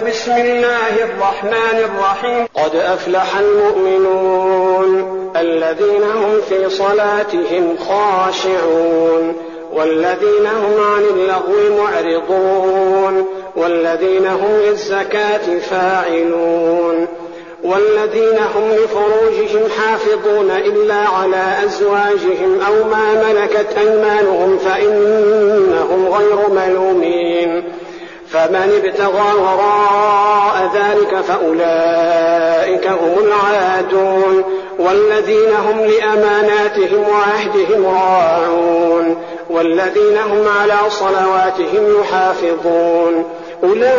بسم الله الرحمن الرحيم. قد أفلح المؤمنون الذين هم في صلاتهم خاشعون والذين هم عن اللغو معرضون والذين هم للزكاة فاعلون والذين هم لفروجهم حافظون إلا على أزواجهم أو ما ملكت أيمانهم فإنهم غير ملومين فمن ابتغى وراء ذلك فأولئك هم العادون والذين هم لأماناتهم وعهدهم راعون والذين هم على صلواتهم يحافظون أولئك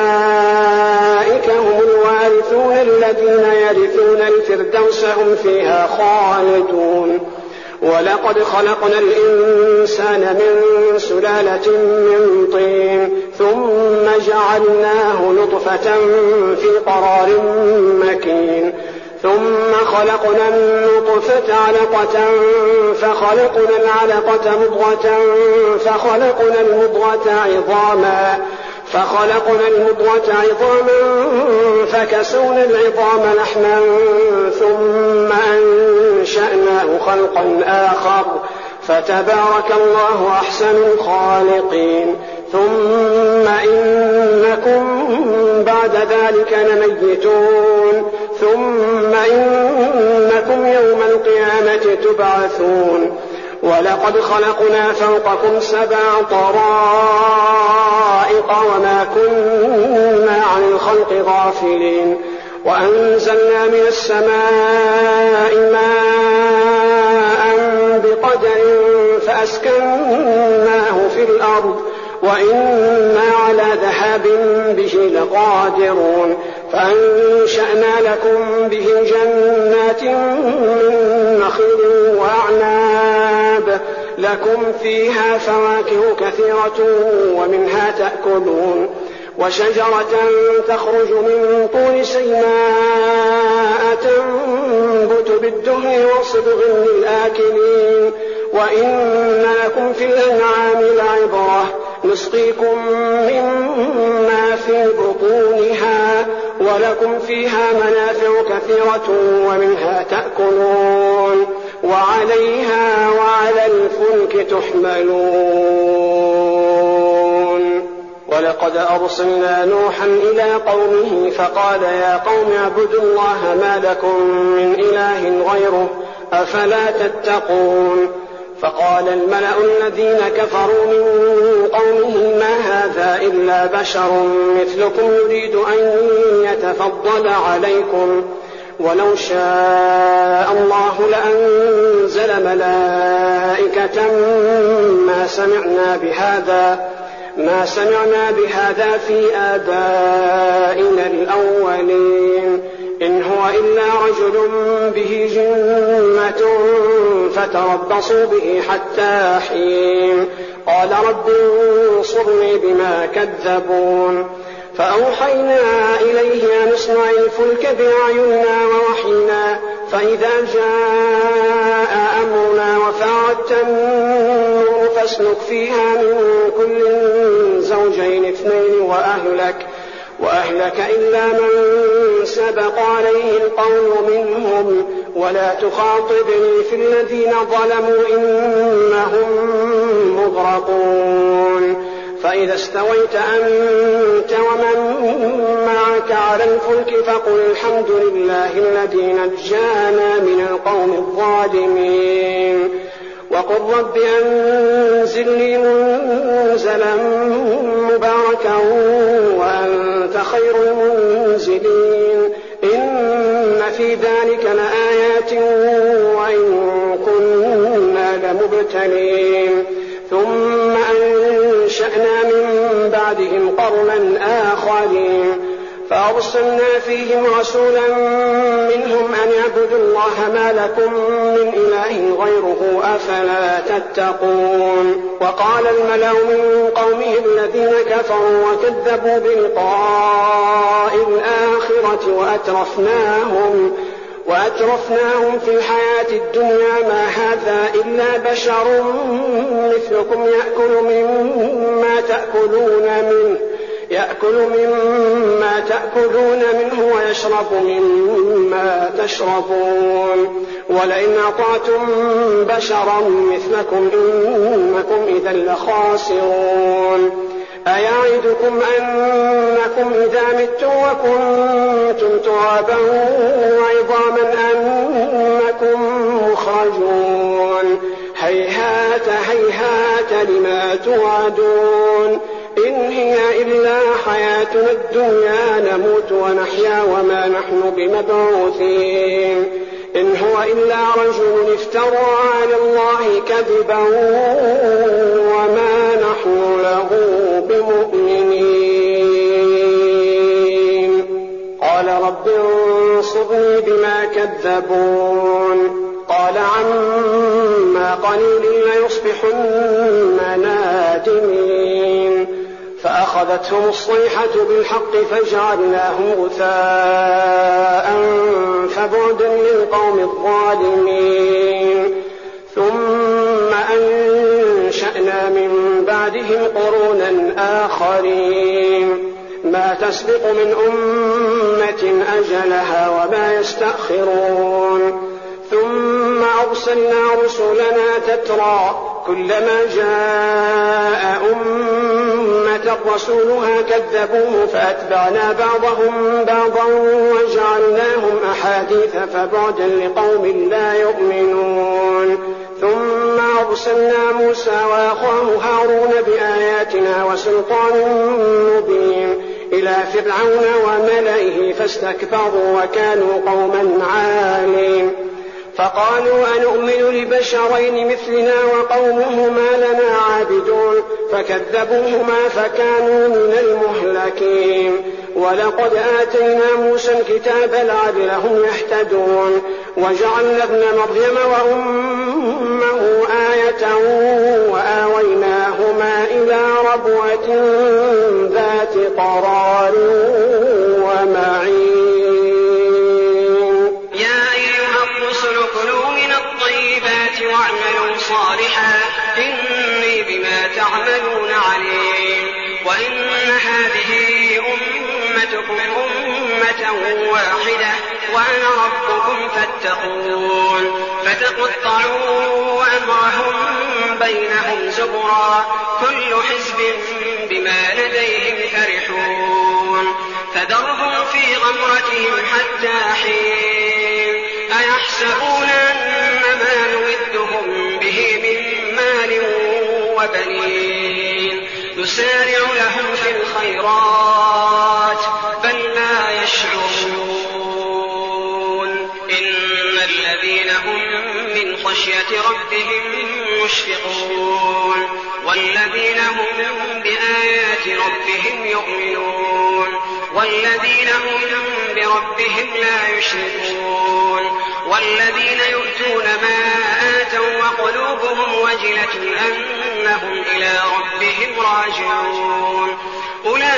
هم الوارثون الذين يرثون الفردوس هم فيها خالدون. ولقد خلقنا الإنسان من سلالة من طين ثم جعلناه نطفة في قرار مكين ثم خلقنا النطفة علقة فخلقنا العلقة مضغة فخلقنا المضغة عظاما فكسونا العظام لحما ثم أنشأناه خلقا آخر فتبارك الله أحسن الخالقين. ثم إنكم بعد ذلك لميتون ثم إنكم يوم القيامة تبعثون. ولقد خلقنا فوقكم 7 طرائق وما كنا عن الخلق غافلين وأنزلنا من السماء ماء بقدر فأسكناه في الأرض وإنا على ذهاب به لقادرون فأنشأنا لكم به جنات من نخيل وأعناب لكم فيها فواكه كثيرة ومنها تأكلون وشجرة تخرج من طور سيناء تنبت بالدهن وصبغ للآكلين وإن لكم في الأنعام لعبرة نسقيكم مما في بطونها ولكم فيها منافع كثيرة ومنها تأكلون وعليها وعلى الفلك تحملون. ولقد أرسلنا نوحا إلى قومه فقال يا قوم اعبدوا الله ما لكم من إله غيره أفلا تتقون. فقال الملأ الذين كفروا من قومه ما هذا إلا بشر مثلكم يريد أن يتفضل عليكم ولو شاء الله لأنزل ملائكة ما سمعنا بهذا في آبائنا الأولين إن هو إلا رجل به جنة فتربصوا به حتى حين. قال رب انصرني بما كذبون. فأوحينا إليه أن اصنع الفلك بأعيننا ووحينا فإذا جاء أمرنا وفاردت النور فاسلك فيها من كل زوجين 2 وأهلك إلا من سبق عليه القول منهم ولا تخاطبني في الذين ظلموا إنهم مغرقون. فإذا استويت أنت ومن معك على الفلك فقل الحمد لله الذي نجانا من القوم الظالمين وقل رب أنزلني منزلا مباركا وأنت خير المنزلين. إن في ذلك لآيات وإن كنا لمبتلين. ثم أنشأنا من بعدهم قرنا آخرين فأرسلنا فيهم رسولا منهم أن اعبدوا الله ما لكم من إله غيره أفلا تتقون. وقال الملأ من قومه الذين كفروا وكذبوا بلقاء الآخرة وأترفناهم في الحياة الدنيا ما هذا إلا بشر مثلكم يأكل مما تأكلون منه ويشرب مما تشربون ولئن أطعتم بشرا مثلكم إنكم إذا لخاسرون أيعدكم أنكم إذا متم وكنتم ترابا وعظاما أنكم مخرجون هيهات هيهات لما توعدون إن هي إلا حياتنا الدنيا نموت ونحيا وما نحن بمبعوثين إن هو إلا رجل افترى على الله كذبا وما نحن له بمؤمنين قال رب انصرني بما كذبون قال عما قليل ليصبحن نادمين فأخذتهم الصيحة بالحق فجعلناهم غثاء فبعدا للقوم الظالمين ثم أنشأنا من بعدهم قرونا آخرين ما تسبق من أمة أجلها وما يستأخرون ثم أرسلنا رسلنا تترى كلما جاء أمة رسولها كذبوه فأتبعنا بعضهم بعضا وجعلناهم أحاديث فبعدا لقوم لا يؤمنون ثم أرسلنا موسى وأخاه هارون بآياتنا وسلطان مبين إلى فرعون وملئه فاستكبروا وكانوا قوما عالين فقالوا أنؤمن لبشرين مثلنا وقومهما لنا عابدون فكذبوهما فكانوا من المهلكين ولقد آتينا موسى الكتاب لعلهم يهتدون وجعلنا ابن مريم وأمه آية وآويناهما إلى ربوة ذات قرار ومعين واعملوا صالحا إني بما تعملون عليم وإن هذه أمتكم أمة واحدة وأنا ربكم فاتقون فتقطعوا أمرهم بينهم زبرا كل حزب بما لديهم فرحون فذرهم في غمرتهم حتى حين أيحسبون أنما نمدهم به من مال وبنين نسارع لهم في الخيرات بل لا يشعرون إن الذين هم من خشية ربهم مشفقون والذين هم بآيات ربهم يؤمنون والذين هم بربهم لا يشركون والذين يؤتون ما آتوا وقلوبهم وجلة أنهم إلى ربهم راجعون أولئك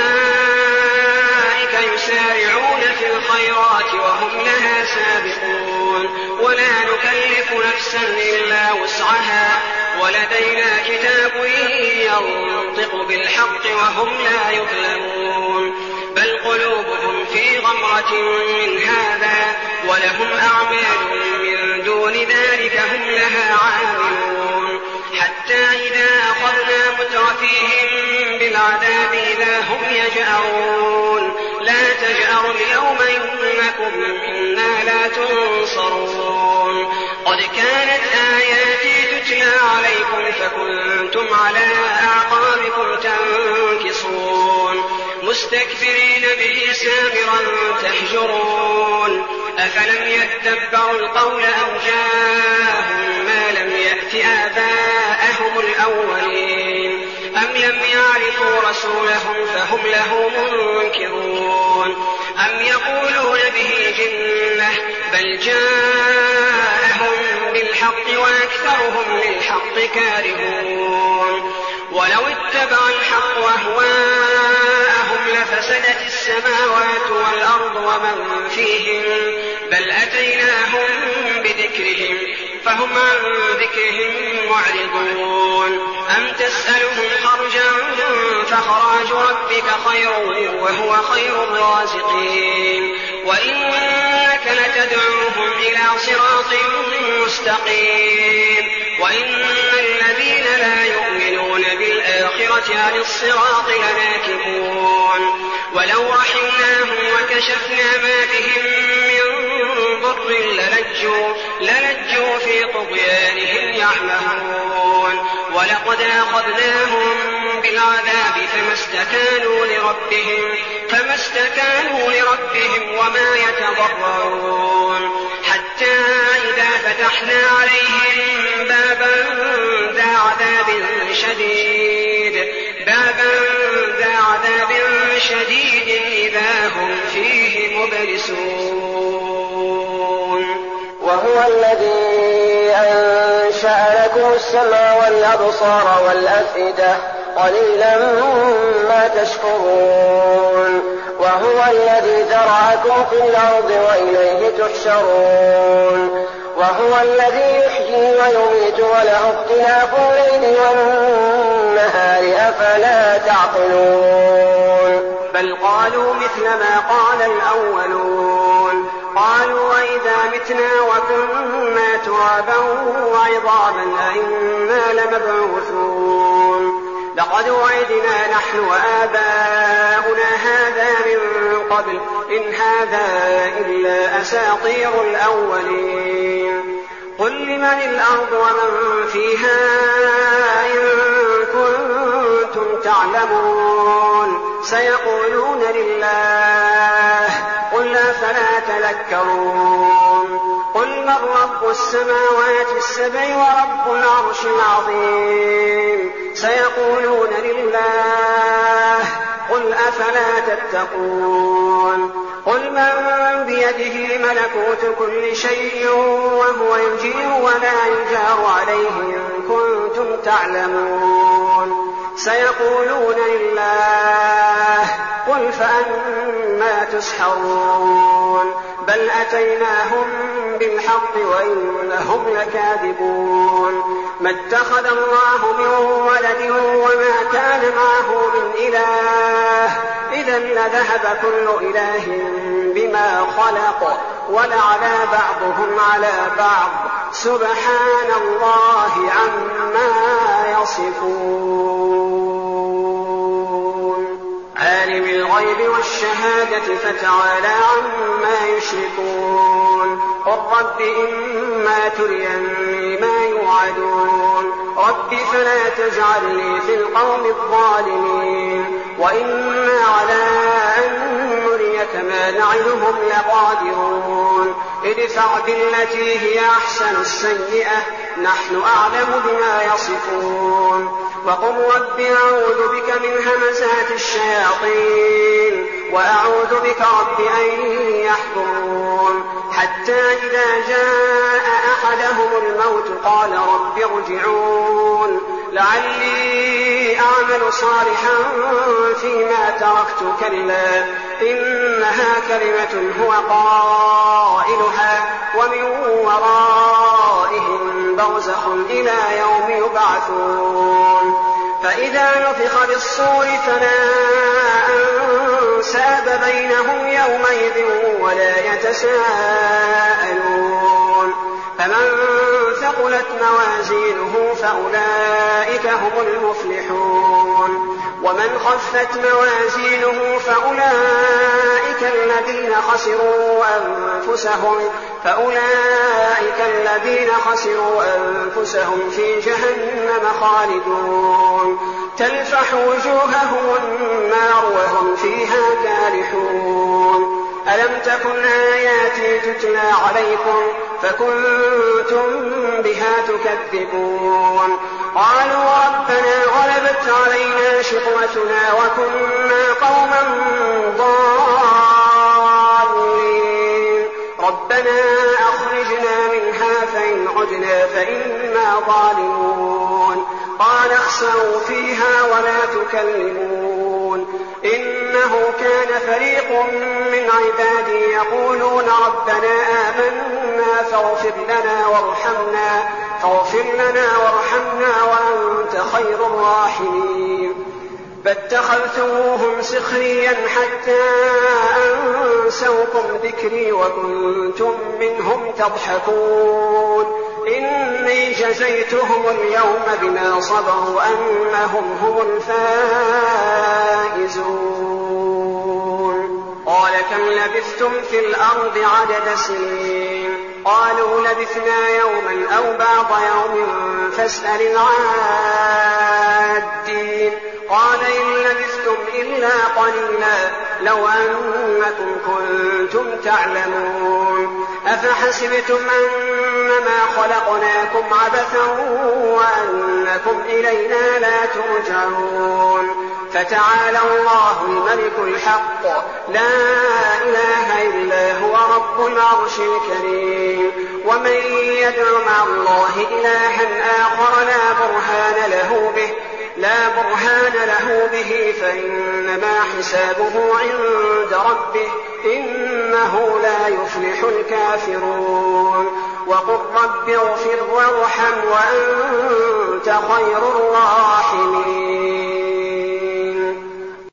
يسارعون في الخيرات وهم لها سابقون ولا نكلف نفسا إلا وسعها ولدينا كتاب ينطق بالحق وهم لا يظلمون بل قلوبهم في غمرة من هذا ولهم أعمال من دون ذلك هم لها عاملون حتى إذا أخذنا مترفيهم بالعذاب إذا هم يجأرون لا تجأروا اليوم إنكم منا لا تنصرون قد كانت آياتي تتلى عليكم فكنتم على أعقابكم تنكصون مستكبرين به سامرا تهجرون أفلم يتبعوا القول أم جاءهم ما لم يأت آباءهم الأولين أم لم يعرفوا رسولهم فهم له منكرون أم يقولون به جنة بل جاءهم بالحق وأكثرهم للحق كارهون ولو اتبع الحق أهواءهم لفسدت السماوات والأرض ومن فيهم بل أتيناهم بذكرهم فهم عن ذكرهم معرضون أم تسألهم خرجا فخراج ربك خير وهو خير الرازقين وإنك لتدعوهم إلى صراط مستقيم وإن الذين لا يؤمنون بالآخرة عن الصراط لناكبون ولو رحمناهم وكشفنا ما بهم من ضر للجوا في طغيانهم يعمهون ولقد أخذناهم بالعذاب فما استكانوا لربهم وما يتضرعون حتى إذا فتحنا عليهم بابا ذا عذاب شديد إذا هم فيه مبلسون. وهو الذي أنشأ لكم السمع والأبصار والأفئدة قليلا ما تشكرون. وهو الذي ذرأكم في الأرض وإليه تحشرون. وهو الذي يحيي ويميت وله اختلاف الليل والنهار أفلا تعقلون. بل قالوا مثل ما قال الأولون قالوا وإذا متنا وكنا ترابا وعظاما أئنا لمبعوثون لقد وعدنا نحن وآباؤنا هذا من قبل إن هذا إلا أساطير الأولين. قل لمن الأرض ومن فيها إن كنتم تعلمون سيقولون لله قل أفلا تذكرون. قل من رب السماوات السبع ورب العرش العظيم سيقولون لله قل أفلا تتقون. قل من بيده ملكوت كل شيء وهو يجير ولا يجار عليه إن كنتم تعلمون سيقولون لله قل فأنى تسحرون. بل أتيناهم بالحق وإنهم لكاذبون. ما اتخذ الله من ولد وما كان معه من إله إذا لذهب كل إله بما خلق ولعلى بعضهم على بعض سبحان الله عما يصفون. عالم الغيب والشهادة فتعالى عما يشركون. قل رب إما تريني ما يوعدون رب فلا تجعلني في القوم الظالمين وإنا على أن نريك ما نعدهم لقادرون. ادفع بالتي هي أحسن السيئة نحن أعلم بما يصفون. وقل رب أعوذ بك من همزات الشياطين وأعوذ بك رب أن يحضرون. حتى إذا جاء أحدهم الموت قال رب ارجعون لعلي أعمل صالحا فيما تركت كلا إنها كلمة هو قائلها ومن ورائهم برزخ إلى يوم يبعثون. فإذا نفخ بالصور فلا أنساب بينهم يومئذ ولا يتساءلون. فمن ثقلت موازينه فأولئك هم المفلحون ومن خفت موازينه فأولئك الذين خسروا أنفسهم في جهنم خالدون. تلفح وجوههم النار وهم فيها كالحون. ألم تكن آياتي تتلى عليكم فكنتم بها تكذبون. قالوا ربنا غلبت علينا شقوتنا وكنا قوما ضالين ربنا أخرجنا منها فإن عدنا فإنا ظالمون. قال اخسئوا فيها ولا تكلمون إنه كان فريق من عبادي يقولون ربنا آمنا فاغفر لنا وارحمنا فاغفر لنا وارحمنا وأنت خير الراحمين. فاتخذتموهم سخريا حتى أنسوكم ذكري وكنتم منهم تضحكون. إني جزيتهم اليوم بما صبروا أنهم هم الفائزون. قال كم لبثتم في الأرض عدد سنين؟ قالوا لبثنا يوما أو بعض يوم فاسأل العادين. قال إن لبثتم إلا قليلا لو أنكم كنتم تعلمون. أفحسبتم أنما خلقناكم عبثا وأنكم إلينا لا ترجعون. فتعالى الله الملك الحق لا إله إلا هو رب العرش الكريم. ومن يدع مع الله إلها آخر لا برهان له به فإنما حسابه عند ربه إنه لا يفلح الكافرون. وقل رب اغفر وارحم وأنت خير الراحمين.